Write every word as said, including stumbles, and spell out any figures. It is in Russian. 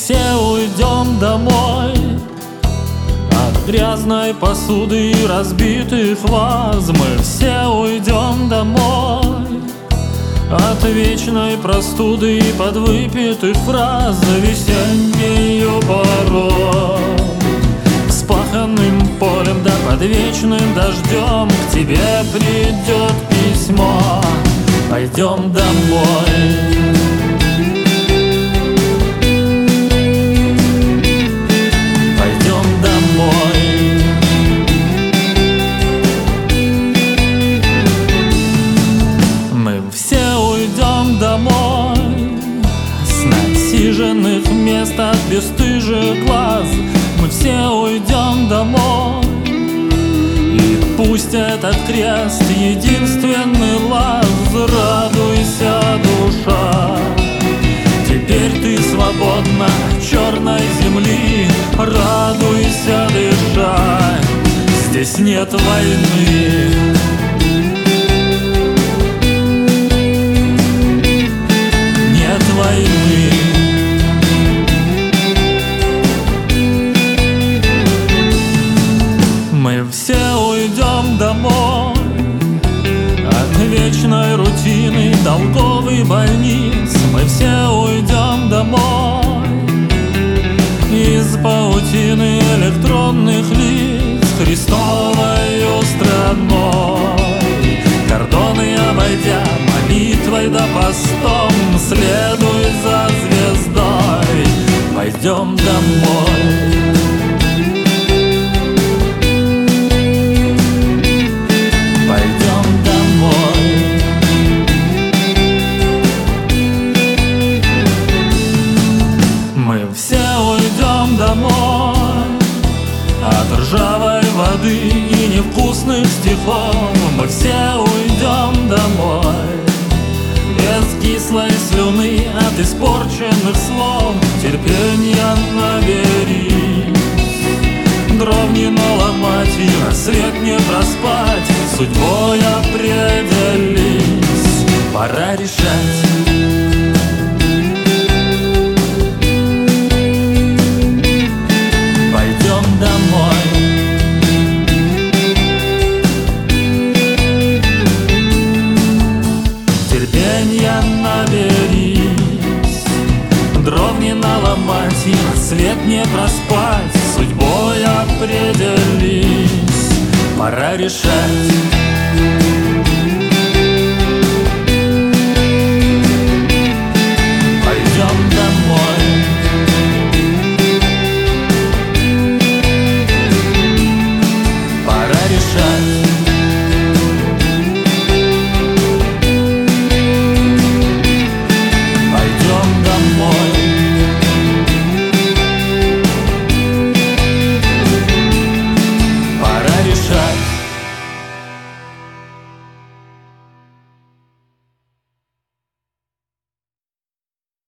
все уйдем домой от грязной посуды и разбитых ваз. Мы все уйдем домой от вечной простуды и подвыпитых фраз. Весеннею порой вспаханным полем да под вечным дождем к тебе придет письмо. Пойдем домой. Домой с насиженных мест от бесстыжих глаз. Мы все уйдем домой, и пусть этот крест единственный лаз. Радуйся, душа, теперь ты свободна от черной земли. Радуйся, дышать, здесь нет войны. Мы все уйдем домой от вечной рутины, долгов и больниц. Мы все уйдем домой из паутины электронных лиц. Христовою страной кордоны обойдя, молитвой да постом, следуй за звездой. Пойдем домой. Мы все уйдем домой от ржавой воды и невкусных стихов. Мы все уйдем домой без кислой слюны от испорченных слов. Терпенья наберись, дров не наломать и рассвет не проспать. Судьбой определись, пора решать. Терпенья наберись, дров не наломать и рассвет не проспать. Судьбой определись, пора решать.